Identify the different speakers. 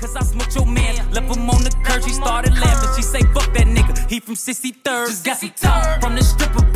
Speaker 1: cause I smoked your man. Left him on the curb, she started laughing. She say, fuck that nigga, he from 63rd. Just got some talk from the stripper.